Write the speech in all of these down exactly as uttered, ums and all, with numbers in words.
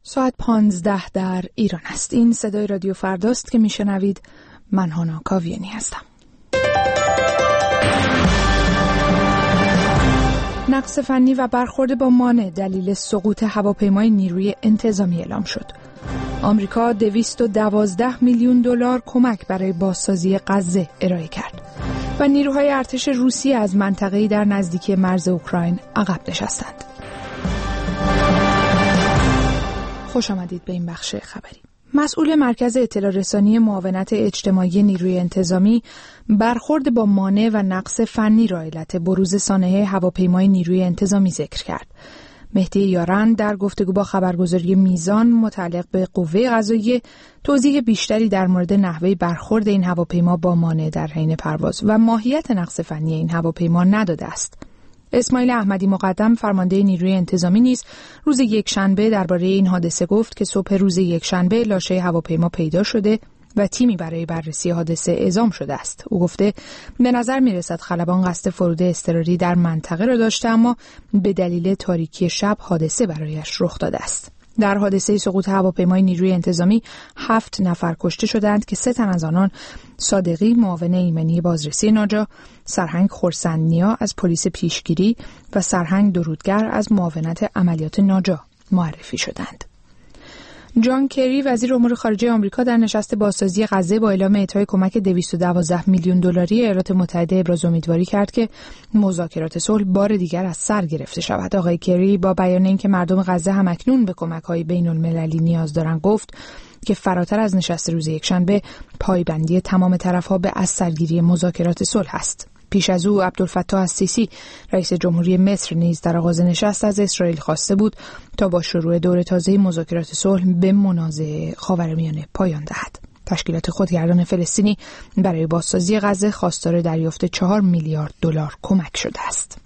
ساعت پانزده در ایران است. این صدای رادیو فرداست که میشنوید. من هانا کاویانی هستم. نقص فنی و برخورد با مانع دلیل سقوط هواپیمای نیروی انتظامی اعلام شد. آمریکا دویست و دوازده میلیون دلار کمک برای بازسازی غزه ارائه کرد و نیروهای ارتش روسیه از منطقه‌ای در نزدیکی مرز اوکراین عقب نشستند. خوش آمدید به این بخش خبری. مسئول مرکز اطلاع رسانی معاونت اجتماعی نیروی انتظامی برخورد با مانع و نقص فنی را علت بروز سانحه هواپیمای نیروی انتظامی ذکر کرد. مهدی یارند در گفتگو با خبرگزاری میزان متعلق به قوه قضاییه توضیح بیشتری در مورد نحوه برخورد این هواپیما با مانع در حین پرواز و ماهیت نقص فنی این هواپیما نداده است. اسماعیل احمدی مقدم فرمانده نیروی انتظامی نیز روز یکشنبه درباره این حادثه گفت که صبح روز یکشنبه لاشه هواپیما پیدا شده و تیمی برای بررسی حادثه اعزام شده است. او گفته به نظر می‌رسد خلبان قصد فرود اضطراری در منطقه را داشته، اما به دلیل تاریکی شب حادثه برایش رخ داده است. در حادثه سقوط هواپیمای نیروی انتظامی هفت نفر کشته شدند که سه تن از آنان صادقی معاون ایمنی بازرسی ناجا، سرهنگ خرسندنیا از پلیس پیشگیری و سرهنگ درودگر از معاونت عملیات ناجا معرفی شدند. جان کری وزیر امور خارجه آمریکا در نشست بازسازی غزه با اعلام اعطای کمک دویست و دوازده میلیون دلاری ایالات متحده ابراز امیدواری کرد که مذاکرات صلح بار دیگر از سر گرفته شود. آقای کری با بیان اینکه مردم غزه همکنون به کمک‌های بین‌المللی نیاز دارند گفت که فراتر از نشست روز یکشنبه پایبندی تمام طرف‌ها به از سرگیری مذاکرات صلح است. پیش از او عبدالفتاح السیسی رئیس جمهوری مصر نیز در آغاز نشست از اسرائیل خواسته بود تا با شروع دور تازه مذاکرات صلح به منازعه خاورمیانه پایان دهد. تشکیلات خودگردان فلسطینی برای بازسازی غزه خواستار دریافت چهار میلیارد دلار کمک شده است.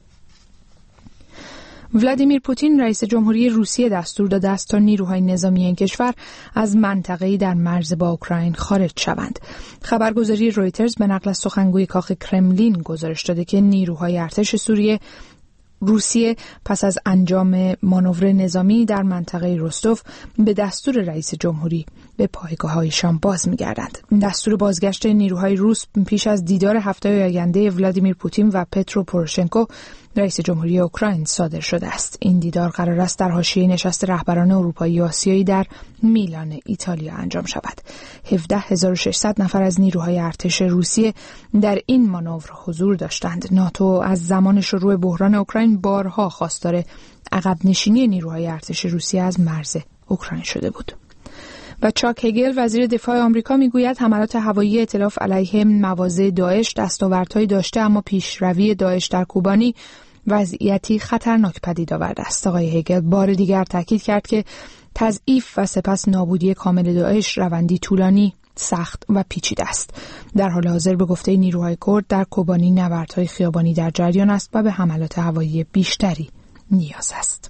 ولادیمیر پوتین رئیس جمهوری روسیه دستور داده است تا نیروهای نظامی این کشور از منطقه‌ای در مرز با اوکراین خارج شوند. خبرگزاری رویترز به نقل از سخنگوی کاخ کرملین گزارش داده که نیروهای ارتش سوریه روسیه پس از انجام مانور نظامی در منطقه رستوف به دستور رئیس جمهوری به پایگاه‌هایشان باز می‌گردند. دستور بازگشت نیروهای روس پیش از دیدار هفته آینده ولادیمیر پوتین و پترو پوروشنکو رئیس جمهوری اوکراین صادر شده است. این دیدار قرار است در حاشیه نشست رهبران اروپایی و آسیایی در میلان ایتالیا انجام شود. هفده هزار و ششصد نفر از نیروهای ارتش روسیه در این مانور حضور داشتند. ناتو از زمان شروع بحران اوکراین بارها خواستار عقب نشینی نیروهای ارتش روسیه از مرز اوکراین شده بود. و چاک هگل وزیر دفاع آمریکا میگوید حملات هوایی ائتلاف علیه مواضع داعش دستاوردهایی داشته، اما پیشروی داعش در کوبانی وضعیتی خطرناک پدید آورده است. آقای هگل بار دیگر تاکید کرد که تضعیف و سپس نابودی کامل داعش روندی طولانی، سخت و پیچیده است. در حال حاضر به گفته نیروهای کرد در کوبانی نبردهای خیابانی در جریان است و به حملات هوایی بیشتری نیاز است.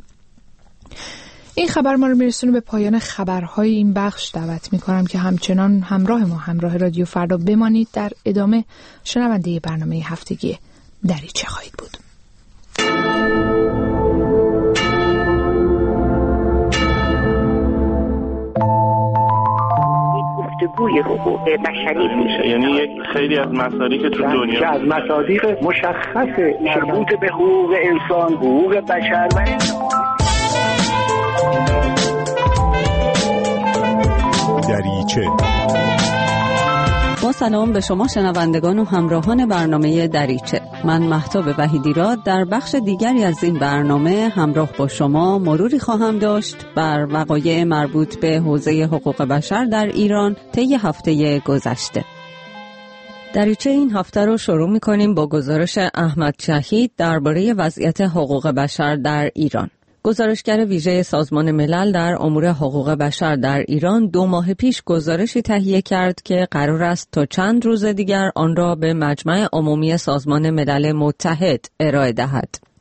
این خبر ما رو میرسونه به پایان خبرهای این بخش. دعوت میکنم که همچنان همراه ما، همراه رادیو فردا بمانید. در ادامه شنونده برنامه هفتگی دریچه خواهید بود. گفتگوی حقوق بشری میشه، یعنی یک خیلی از مسائلی که تو دنیا که از مصادیق مشخص مربوط به حقوق انسان، حقوق بشر و دریچه. با سلام به شما شنوندگان و همراهان برنامه دریچه. من مهتاب وحیدی‌راد در بخش دیگری از این برنامه همراه با شما مروری خواهم داشت بر وقایع مربوط به حوزه حقوق بشر در ایران طی هفته گذشته. دریچه این هفته رو شروع می‌کنیم با گزارش احمد شهید درباره وضعیت حقوق بشر در ایران. گزارشگر ویژه سازمان ملل در امور حقوق بشر در ایران دو ماه پیش گزارشی تهیه کرد که قرار است تا چند روز دیگر آن را به مجمع عمومی سازمان ملل متحد ارائه دهد.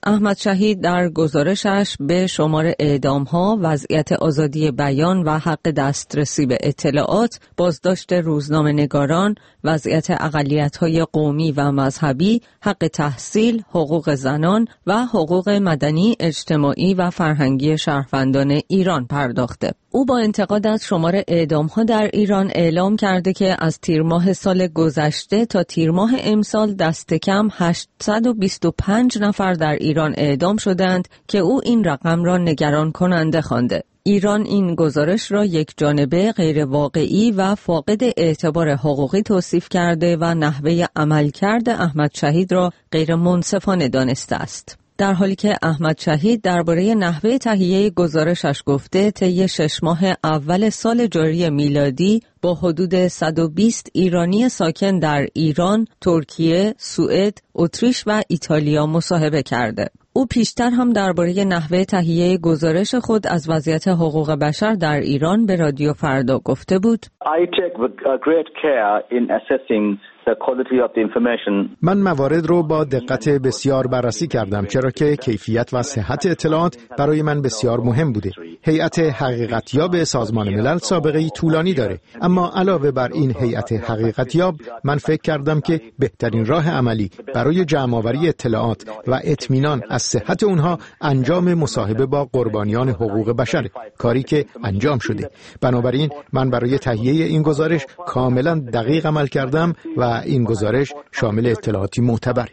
احمد شهید در گزارشش به شمار اعدام‌ها، وضعیت آزادی بیان و حق دسترسی به اطلاعات، بازداشت روزنامه‌نگاران، وضعیت اقلیت‌های قومی و مذهبی، حق تحصیل، حقوق زنان و حقوق مدنی، اجتماعی و فرهنگی شهروندان ایران پرداخته. او با انتقاد از شمار اعدام‌ها در ایران اعلام کرده که از تیر ماه سال گذشته تا تیر ماه امسال دست کم هشتصد و بیست و پنج نفر در ایران اعدام شدند که او این رقم را نگران کننده خوانده. ایران این گزارش را یک جانبه، غیر واقعی و فاقد اعتبار حقوقی توصیف کرده و نحوه عملکرد احمد شهید را غیر منصفانه دانسته است. در حالی که احمد شهید درباره نحوه تهیه گزارشش گفته طی شش ماه اول سال جاری میلادی با حدود صد و بیست ایرانی ساکن در ایران، ترکیه، سوئد، اتریش و ایتالیا مصاحبه کرده. او پیشتر هم درباره نحوه تهیه گزارش خود از وضعیت حقوق بشر در ایران به رادیو فردا گفته بود: I take great care in assessing the quality of the information. من موارد رو با دقت بسیار بررسی کردم، چرا که کیفیت و صحت اطلاعات برای من بسیار مهم بوده. هیئت حقیقتیاب سازمان ملل سابقه‌ای طولانی داره، اما علاوه بر این هیئت حقیقتیاب من فکر کردم که بهترین راه عملی برای جمع‌آوری اطلاعات و اطمینان از صحت اونها انجام مصاحبه با قربانیان حقوق بشر، کاری که انجام شده. بنابراین من برای تهیه این گزارش کاملا دقیق عمل کردم و این گزارش شامل اطلاعاتی معتبر.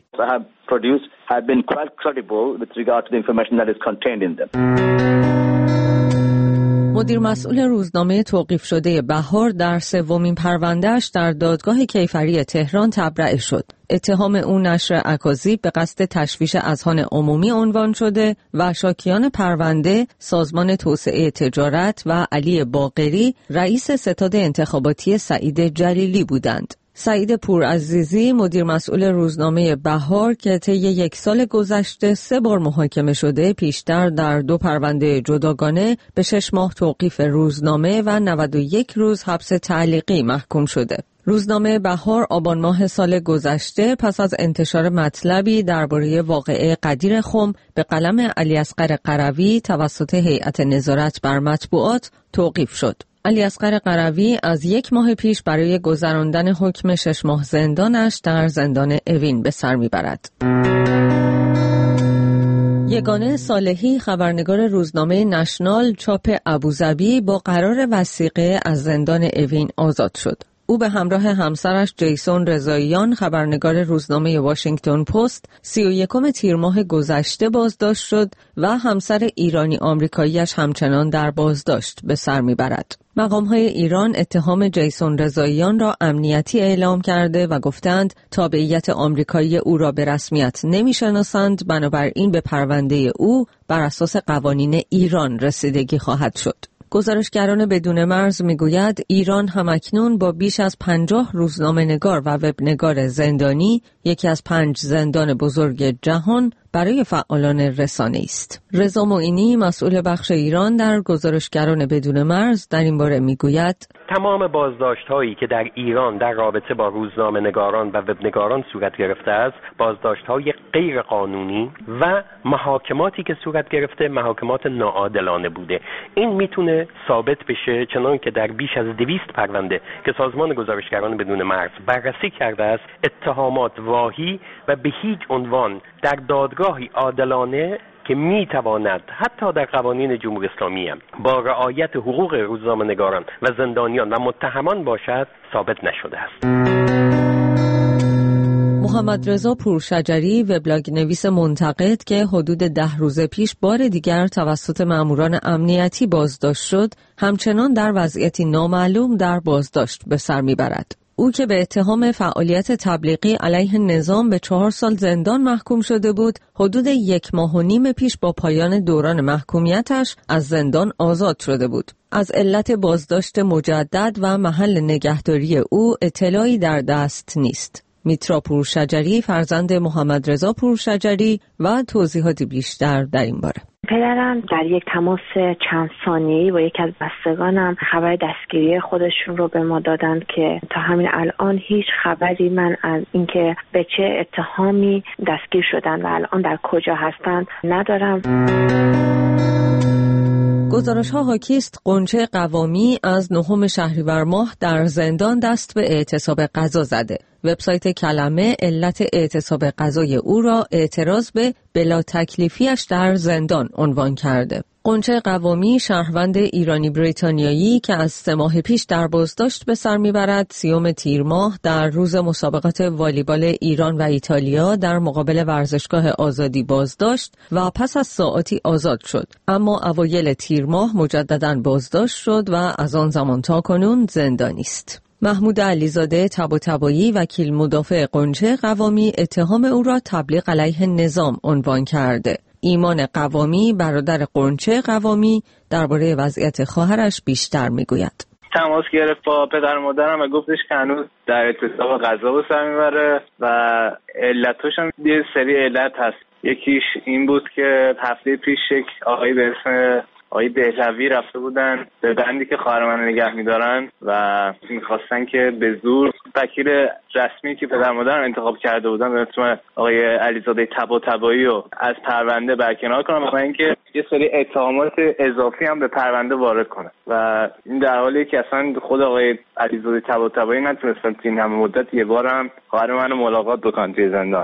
مدیر مسئول روزنامه توقیف شده بهار در سومین پروندهش در دادگاه کیفری تهران تبرئه شد. اتهام او نشر اکاذیب به قصد تشویش اذهان عمومی عنوان شده و شاکیان پرونده سازمان توسعه تجارت و علی باقری رئیس ستاد انتخاباتی سعید جلیلی بودند. سعید پورعزیزی مدیر مسئول روزنامه بهار که طی یک سال گذشته سه بار محاکمه شده، پیشتر در دو پرونده جداگانه به شش ماه توقیف روزنامه و نود و یک روز حبس تعلیقی محکوم شده. روزنامه بهار آبان ماه سال گذشته پس از انتشار مطلبی درباره واقعه قدیر خم به قلم علیاصغر قروی توسط هیئت نظارت بر مطبوعات توقیف شد. علیاصغر قروی از یک ماه پیش برای گذراندن حکم شش ماه زندانش در زندان اوین به سر میبرد. یگانه صالحی خبرنگار روزنامه نشنال چاپ ابوظبی با قرار وثیقه از زندان اوین آزاد شد. او به همراه همسرش جیسون رضاییان خبرنگار روزنامه واشنگتن پست سی و یکم تیر ماه گذشته بازداشت شد و همسر ایرانی آمریکاییش همچنان در بازداشت به سر میبرد. مقام‌های ایران اتهام جیسون رضاییان را امنیتی اعلام کرده و گفتند تابعیت آمریکایی او را به رسمیت نمی‌شناسند، بنابراین به پرونده او بر اساس قوانین ایران رسیدگی خواهد شد. گزارشگران بدون مرز میگوید ایران همکنون با بیش از پنجاه روزنامه‌نگار و وبنگار زندانی، یکی از پنج زندان بزرگ جهان برای فعالان رسانه است. رضا معینی مسئول بخش ایران در گزارشگران بدون مرز در این باره میگوید تمام بازداشت‌هایی که در ایران در رابطه با روزنامه‌نگاران و وبنگاران صورت گرفته است، بازداشت‌های غیر قانونی و محاکماتی که صورت گرفته محاکمات ناعادلانه بوده. این میتونه ثابت بشه چنان که در بیش از دویست پرونده که سازمان گزارشگران بدون مرز بررسی کرده است، اتهامات واهی و به هیچ عنوان در دادگاهی عادلانه که میتواند حتی در قوانین جمهوری اسلامی هم با رعایت حقوق روزنامه‌نگاران و زندانیان و متهمان باشد ثابت نشده است. محمد رضا پورشجری وبلاگ نویس منتقد که حدود ده روز پیش بار دیگر توسط ماموران امنیتی بازداشت شد، همچنان در وضعیتی نامعلوم در بازداشت به سر میبرد. او که به اتهام فعالیت تبلیغی علیه نظام به چهار سال زندان محکوم شده بود، حدود یک ماه و نیم پیش با پایان دوران محکومیتش از زندان آزاد شده بود. از علت بازداشت مجدد و محل نگهداری او اطلاعی در دست نیست. میترا پورشجری فرزند محمد رضا پورشجری و توضیحاتی بیشتر در این باره. پدرم در یک تماس چند ثانیه‌ای با یکی از بستگانم خبر دستگیری خودشون رو به ما دادند که تا همین الان هیچ خبری من از اینکه به چه اتهامی دستگیر شدن و الان در کجا هستند ندارم. گزارش ها حاکی است غنچه قوامی از نهم شهریور ماه در زندان دست به اعتصاب غذا زده. وبسایت کلمه علت اعتصاب غذای او را اعتراض به بلا تکلیفیش در زندان عنوان کرده. غنچه قوامی شهروند ایرانی بریتانیایی که از سه ماه پیش در بازداشت به سر میبرد سیوم تیر ماه در روز مسابقات والیبال ایران و ایتالیا در مقابل ورزشگاه آزادی بازداشت و پس از ساعاتی آزاد شد، اما اوایل تیر ماه مجدداً بازداشت شد و از آن زمان تا کنون زندانی است. محمود علیزاده طباطبایی وکیل مدافع غنچه قوامی اتهام او را تبلیغ علیه نظام عنوان کرده. ایمان قوامی برادر غنچه قوامی درباره وضعیت خواهرش بیشتر میگوید. تماس گرفت با پدر و مادرم و گفتش که هنوز در اعتصاب غذا به سر میبره و علتش هم یه سری علت هست. یکیش این بود که هفته پیش یک آقایی به اسم آقای دهلوی رفته بودن به بندی که خواهر من نگه میدارن و میخواستن که به زور وکیل رسمی که پدر مادرم انتخاب کرده بودن به اسم آقای علیزاده طباطبایی رو از پرونده برکنار کنن و اینکه یه سری اتهامات اضافی هم به پرونده وارد کنن و این در حالی که اصلا خود آقای علیزاده طباطبایی نتونستن این همه مدت یه بار هم خواهر منو ملاقات بکنن توی زندان.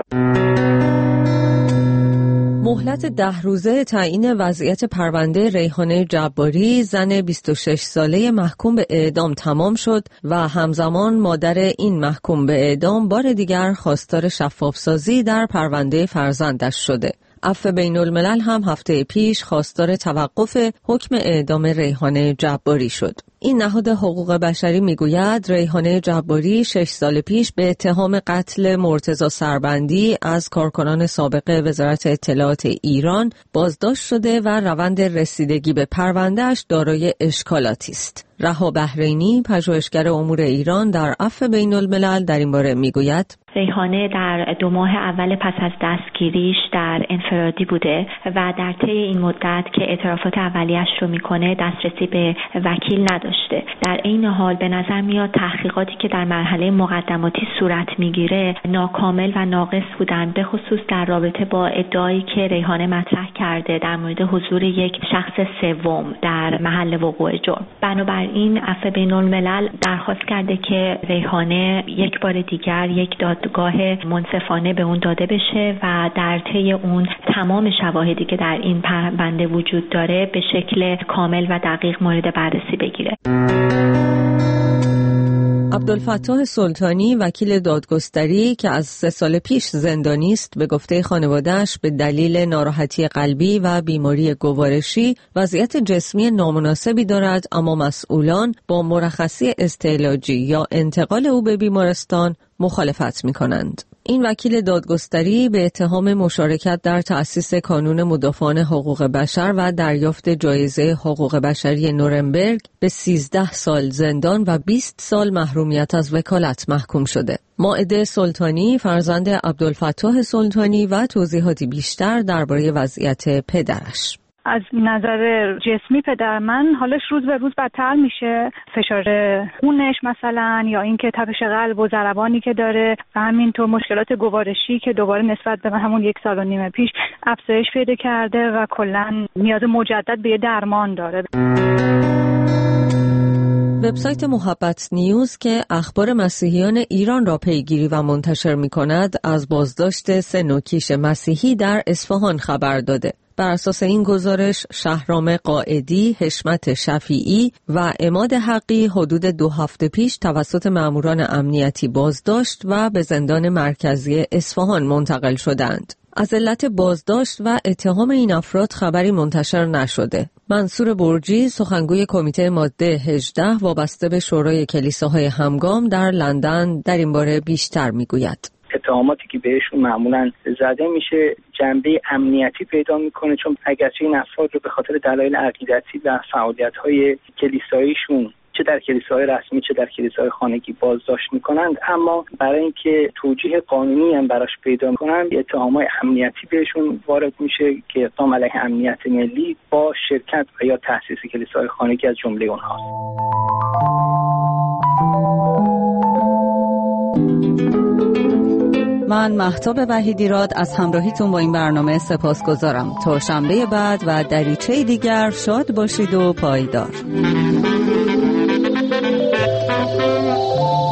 مهلت ده روزه تعیین وضعیت پرونده ریحانه جباری زن بیست و شش ساله محکوم به اعدام تمام شد و همزمان مادر این محکوم به اعدام بار دیگر خواستار شفافسازی در پرونده فرزندش شده. عفو بین الملل هم هفته پیش خواستار توقف حکم اعدام ریحانه جباری شد. این نهاد حقوق بشری میگوید ریحانه جباری شش سال پیش به اتهام قتل مرتضی سربندی از کارکنان سابق وزارت اطلاعات ایران بازداشت شده و روند رسیدگی به پروندهش دارای اشکالاتی است. رها بحرینی پژوهشگر امور ایران در عفو بین الملل در این باره میگوید ریحانه در دو ماه اول پس از دستگیریش در انفرادی بوده و در طی این مدت که اعترافات اولیه‌اش رو میکنه دسترسی به وکیل نداشته. در این حال به نظر میاد تحقیقاتی که در مرحله مقدماتی صورت میگیره ناکامل و ناقص بودن، به خصوص در رابطه با ادعایی که ریحانه مطرح کرده در مورد حضور یک شخص سوم در محل وقوع جرم. بنابراین عفو بین الملل درخواست کرده که ریحانه یک بار دیگر یک دادگاه منصفانه به اون داده بشه و در طی اون تمام شواهدی که در این پرونده وجود داره به شکل کامل و دقیق مورد بررسی بگیره. عبدالفتاح سلطانی وکیل دادگستری که از سه سال پیش زندانی است به گفته خانواده‌اش به دلیل ناراحتی قلبی و بیماری گوارشی وضعیت جسمی نامناسبی دارد، اما مسئولان با مرخصی استعلاجی یا انتقال او به بیمارستان مخالفت می‌کنند. این وکیل دادگستری به اتهام مشارکت در تأسیس کانون مدافعان حقوق بشر و دریافت جایزه حقوق بشری نورنبرگ به سیزده سال زندان و بیست سال محرومیت از وکالت محکوم شده. مائده سلطانی فرزند عبدالفتاح سلطانی و توضیحاتی بیشتر درباره وضعیت پدرش. از نظر جسمی پدر من حالش روز به روز بدتر میشه، فشار خونش مثلا یا اینکه تپش قلب و ضربانی که داره و همینطور مشکلات گوارشی که دوباره نسبت به همون یک سال و نیم پیش افزایش پیدا کرده و کلا نیاز مجدد به درمان داره. وبسایت محبت نیوز که اخبار مسیحیان ایران را پیگیری و منتشر می‌کند از بازداشت سه نوکیش مسیحی در اصفهان خبر داده. بر اساس این گزارش شهرام قائدی، حشمت شفیعی و عماد حقی حدود دو هفته پیش توسط ماموران امنیتی بازداشت و به زندان مرکزی اصفهان منتقل شدند. از علت بازداشت و اتهام این افراد خبری منتشر نشده. منصور برجی سخنگوی کمیته ماده هجده وابسته به شورای کلیساهای همگام در لندن در این باره بیشتر میگوید. اتهاماتی که بهشون معمولا زده میشه جنبه امنیتی پیدا میکنه، چون اگرچه این افراد رو به خاطر دلایل عقیدتی و فعالیت‌های کلیساییشون چه در کلیساهای رسمی چه در کلیساهای خانگی بازداشت میکنند، اما برای اینکه توجیه قانونی هم براش پیدا کنند اتهامات امنیتی بهشون وارد میشه که اقدام علیه امنیت ملی با شرکت و یا تأسیس کلیساهای خانگی از جمله اونها. من مهتاب وحیدیراد از همراهیتون با این برنامه سپاسگزارم. تا شنبه بعد و دریچه دیگر شاد باشید و پایدار.